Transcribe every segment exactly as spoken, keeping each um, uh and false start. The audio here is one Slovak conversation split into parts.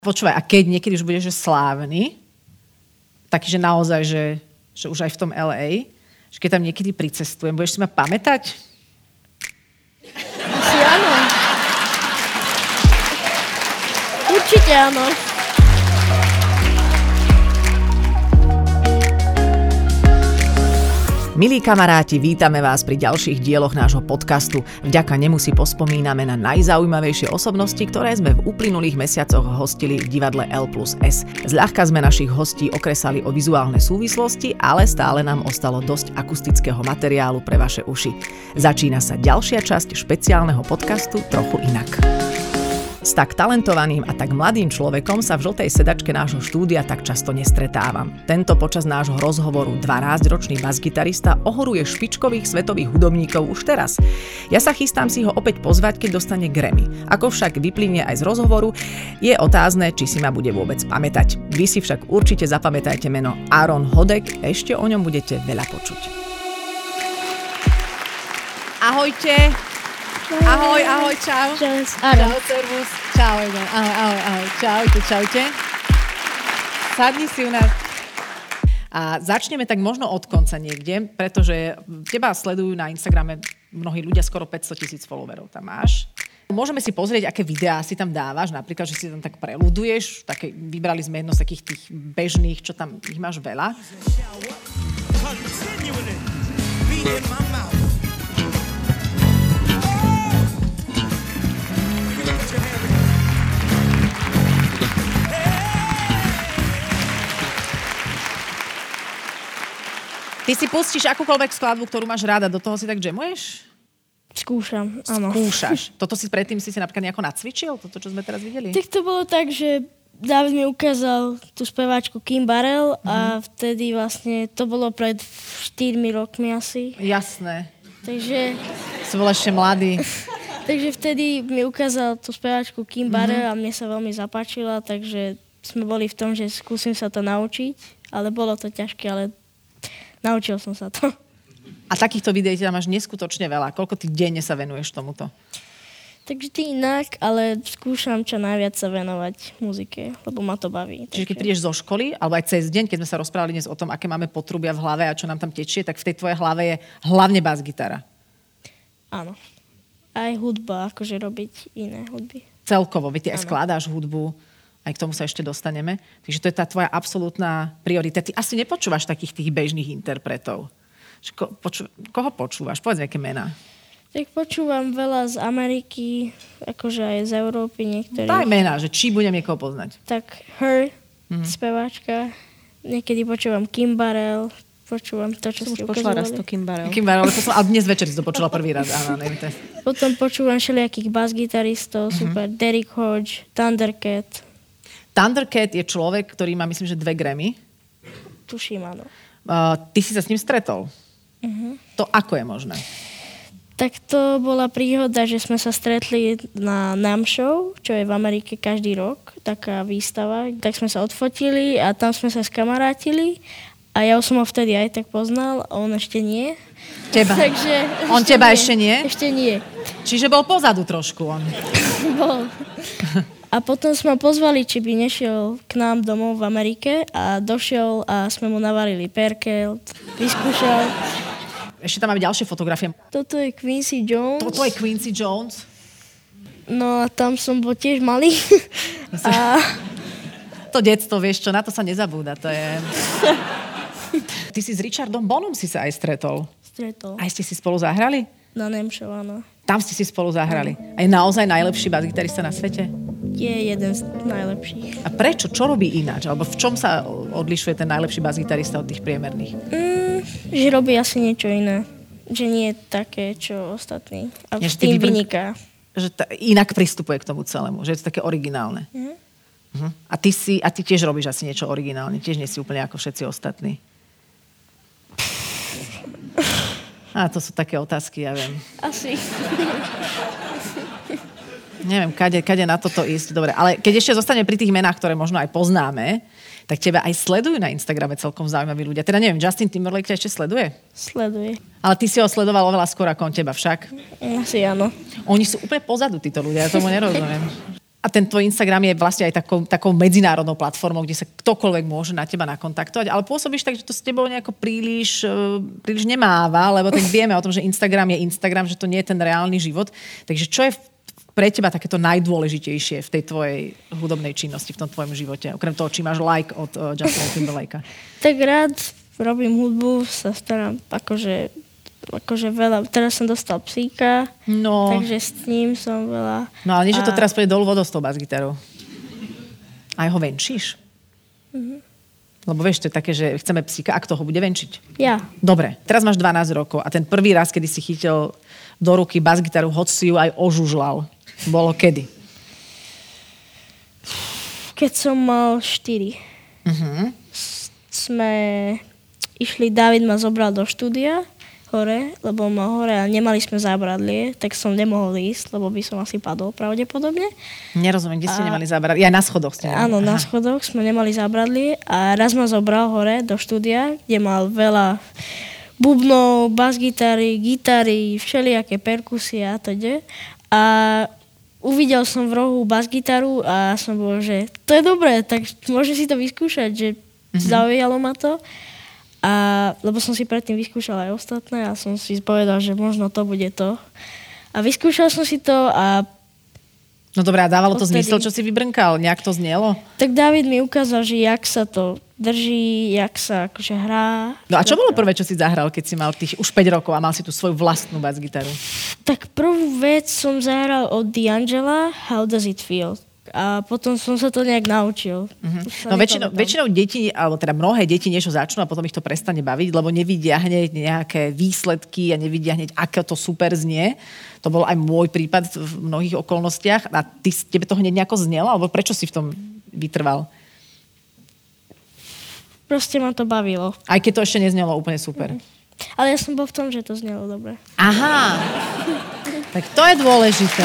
Počúvaj, a keď niekedy už budeš slávny, taký, že naozaj, že, že už aj v tom el ej, že keď tam niekedy pricestujem, budeš si ma pamätať? Asi áno. Určite áno. Milí kamaráti, vítame vás pri ďalších dieloch nášho podcastu. Vďaka nemu si pospomíname na najzaujímavejšie osobnosti, ktoré sme v uplynulých mesiacoch hostili v divadle el plus es. Zľahka sme našich hostí okresali o vizuálne súvislosti, ale stále nám ostalo dosť akustického materiálu pre vaše uši. Začína sa ďalšia časť špeciálneho podcastu Trochu inak. S tak talentovaným a tak mladým človekom sa v žltej sedačke nášho štúdia tak často nestretávam. Tento počas nášho rozhovoru dvanásťročný basgitarista ohoruje špičkových svetových hudobníkov už teraz. Ja sa chystám si ho opäť pozvať, keď dostane Grammy. Ako však vyplynie aj z rozhovoru, je otázne, či si ma bude vôbec pamätať. Vy si však určite zapamätajte meno Aaron Hodek, ešte o ňom budete veľa počuť. Ahojte! Ahoj, ahoj, čau. Čau, Čau, servus. Čau, ahoj, ahoj, ahoj. Čaute, čaute. Sadni si u nás. A začneme tak možno od konca niekde, pretože teba sledujú na Instagrame mnohí ľudia, skoro päťsto tisíc followerov tam máš. Môžeme si pozrieť, aké videá si tam dávaš, napríklad, že si tam tak preľuduješ. Také, vybrali sme jedno z takých tých bežných, čo tam, ich máš veľa. Ty si pustíš akúkoľvek skladbu, ktorú máš rada, do toho si tak jamuješ? Skúšam, áno. Skúšaš. Toto si predtým si si napríklad nejako nacvičil? Toto, čo sme teraz videli? Tak to bolo tak, že David mi ukázal tú speváčku Kim Barrel mm-hmm. a vtedy vlastne to bolo pred štyrmi rokmi asi. Jasné. Takže... Si bol ešte mladý. Takže vtedy mi ukázal tú speváčku Kim Barrel mm-hmm. a mne sa veľmi zapáčila, takže sme boli v tom, že skúsim sa to naučiť, ale bolo to ťažké, ale naučil som sa to. A takýchto videí tam máš neskutočne veľa. Koľko ty denne sa venuješ tomuto? Tak vždy inak, ale skúšam čo najviac sa venovať muzike, lebo ma to baví. Čiže keď prídeš zo školy, alebo aj cez deň, keď sme sa rozprávali dnes o tom, aké máme potrubia v hlave a čo nám tam tečie, tak v tej tvojej hlave je hlavne basgitara. Áno. Aj hudba, akože robiť iné hudby. Celkovo, veď ty aj skládáš hudbu, aj k tomu sa ešte dostaneme. Takže to je tá tvoja absolútna priorita. Ty asi nepočúvaš takých tých bežných interpretov. Ko, poču, koho počúvaš? Povedz nejaké mená. Tak počúvam veľa z Ameriky, akože aj z Európy niektorí. Daj mená, že či budem niekoho poznať. Tak Her, mm. speváčka. Niekedy počúvam Kim Barrel. Počúvam to, čo ste ukazovali. Počula raz to Kim Barrel. Kim Barrel, ale, som, ale dnes večer si to počula prvý raz. Áno, neviem to. Potom počúvam všelijakých basgitaristov, mm-hmm. super. Derek Hodge, Thundercat. Thundercat je človek, ktorý má, myslím, že dve Grammy. Tuším, áno. Uh, ty si sa s ním stretol. Uh-huh. To ako je možné? Tak to bola príhoda, že sme sa stretli na NAMM Show, čo je v Amerike každý rok, taká výstava. Tak sme sa odfotili a tam sme sa skamarátili a ja som ho vtedy aj tak poznal a on ešte nie. Teba? Takže on ešte teba nie. ešte nie? Ešte nie. Čiže bol pozadu trošku on. Bol. A potom sme ho pozvali, či by nešiel k nám domov v Amerike a došiel a sme mu navarili perkelt, vyskúšal. Ešte tam máme ďalšie fotografie. Toto je Quincy Jones. Toto je Quincy Jones. No a tam som bol tiež malý. A... To detstvo, vieš čo, na to sa nezabúda. To je... Ty si s Richardom Bonom si sa aj stretol. Stretol. Aj ste si spolu zahrali? Na NAMM Show, áno. Tam ste si spolu zahrali. A je naozaj najlepší basgitarista na svete? Je jeden z najlepších. A prečo? Čo robí ináč? Alebo v čom sa odlišuje ten najlepší basgitarista od tých priemerných? Mm, že robí asi niečo iné. Že nie je také, čo ostatní. A Ja, s tým vypr... vyniká. Že ta, inak pristupuje k tomu celému. Že je to také originálne. Mm. Uh-huh. A, ty si, a ty tiež robíš asi niečo originálne. Tiež nie si úplne ako všetci ostatní. Á, to sú také otázky, ja viem. Asi. Neviem, kade, kade na toto ísť. Dobre, ale keď ešte zostane pri tých menách, ktoré možno aj poznáme, tak teba aj sledujú na Instagrame celkom zaujímaví ľudia. Teda neviem, Justin Timberlake ťa ešte sleduje? Sleduje. Ale ty si ho sledoval oveľa skôr ako on teba však. Asi áno. Oni sú úplne pozadu, títo ľudia, ja tomu nerozumiem. A ten tvoj Instagram je vlastne aj takou, takou medzinárodnou platformou, kde sa ktokoľvek môže na teba nakontaktovať, ale pôsobíš tak, že to s tebou nejako príliš, príliš nemáva, lebo tak vieme o tom, že Instagram je Instagram, že to nie je ten reálny život. Takže čo je pre teba takéto najdôležitejšie v tej tvojej hudobnej činnosti, v tom tvojom živote? Okrem toho, či máš like od uh, Justina Timberlakea. Tak rád robím hudbu, sa starám akože akože veľa, teraz som dostal psíka, no. takže s ním som veľa. No ale nie, že to teraz pôjde dolu vodou s tou basgitarou. Aj ho venčíš? Mhm. Lebo vieš, to je také, že chceme psíka, a kto ho bude venčiť? Ja. Dobre, teraz máš dvanásť rokov a ten prvý raz, kedy si chytil do ruky basgitaru, hoď si ju aj ožužlal. Bolo kedy? Keď som mal štyri. Mhm. Sme išli, David ma zobral do štúdia hore, lebo mal hore a nemali sme zábradlie, tak som nemohol ísť, lebo by som asi padol pravdepodobne. Nerozumiem, kde ste a... nemali zábradlie? Ja na schodoch ste nemali. Áno, Aha. na schodoch sme nemali zábradlie a raz ma zobral hore do štúdia, kde mal veľa bubnov, basgitary, gitary, všelijaké perkusie a teda. A uvidel som v rohu basgitaru a som bol, že to je dobré, tak môžem si to vyskúšať, že mm-hmm. zaujalo ma to. A, lebo som si predtým vyskúšala aj ostatné a som si povedal, že možno to bude to. A vyskúšal som si to a... No dobré, a dávalo to odtedy... zmysel, čo si vybrnkal? Nejak to znelo? Tak David mi ukázal, že jak sa to drží, jak sa akože hrá. No a čo bolo prvé, čo si zahral, keď si mal tých už päť rokov a mal si tú svoju vlastnú basgitaru? Tak prvú vec som zahral od D'Angela, How Does It Feel? A potom som sa to nejak naučil. Mm-hmm. No väčšinou, väčšinou deti, alebo teda mnohé deti niečo začnú a potom ich to prestane baviť, lebo nevidia hneď nejaké výsledky a nevidia hneď, aké to super znie. To bol aj môj prípad v mnohých okolnostiach. A ty, tebe to hneď nejako znelo? Alebo prečo si v tom vytrval? Proste ma to bavilo. Aj keď to ešte neznelo úplne super. Mm. Ale ja som bol v tom, že to znelo dobre. Aha. Tak to je dôležité.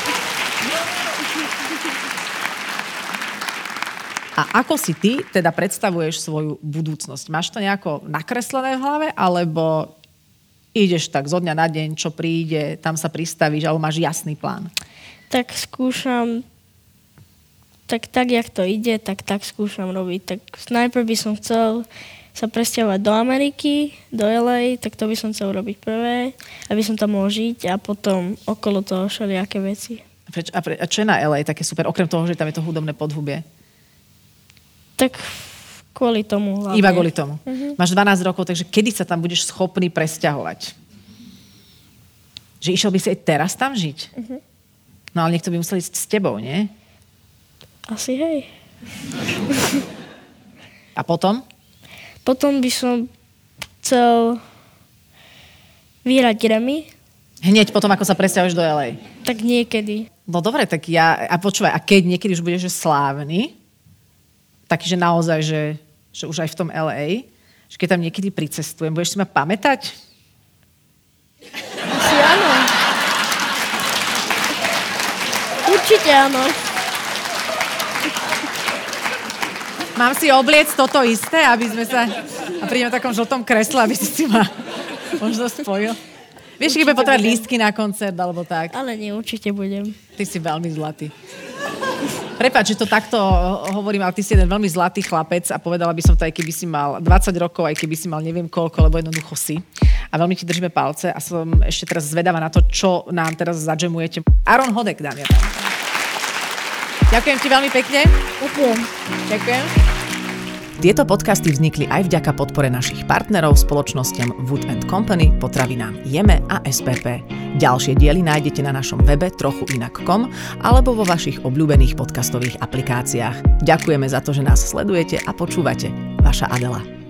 A ako si ty teda predstavuješ svoju budúcnosť? Máš to nejako nakreslené v hlave, alebo ideš tak zo dňa na deň, čo príde, tam sa pristavíš, alebo máš jasný plán? Tak skúšam, tak tak, jak to ide, tak tak skúšam robiť. Tak najprv by som chcel sa presťahovať do Ameriky, do el ej, tak to by som chcel robiť prvé, aby som tam mohol žiť a potom okolo toho všelijaké veci. A, pre, a čo je na el ej také super, okrem toho, že tam je to hudobné podhubie? Tak kvôli tomu hlavne. Iba kvôli tomu. Uh-huh. Máš dvanásť rokov, takže kedy sa tam budeš schopný presťahovať? Že išiel by si aj teraz tam žiť? Uh-huh. No ale niekto by musel ísť s tebou, nie? Asi hej. A potom? Potom by som chcel vyhrať Grammy. Hneď potom, ako sa presťahuješ do el ej? Tak niekedy. No dobre, tak ja... A počúvaj, a keď niekedy už budeš slávny, taký, že naozaj, že, že už aj v tom el ej, že keď tam niekedy pricestujem, budeš si ma pamätať? Asi áno. Určite áno. Mám si obliec toto isté, aby sme sa... A prídem v takom žltom kresle, aby si si ma možno spojil. Vieš, keď bude potrebať lístky na koncert, alebo tak. Ale nie, určite budem. Ty si veľmi zlatý. Prepáč, že to takto hovorím, ale ty si jeden veľmi zlatý chlapec a povedala by som to, aj keby si mal dvadsať rokov, aj keby si mal neviem koľko, lebo jednoducho si. A veľmi ti držíme palce a som ešte teraz zvedavá na to, čo nám teraz zadžemujete. Aron Hodek, dámy a páni. Ďakujem ti veľmi pekne. Ďakujem. Ďakujem. Tieto podcasty vznikli aj vďaka podpore našich partnerov spoločnostiam Wood and Company, potravinám Jeme a es pé pé. Ďalšie diely nájdete na našom webe trochu inak bodka com alebo vo vašich obľúbených podcastových aplikáciách. Ďakujeme za to, že nás sledujete a počúvate. Vaša Adela.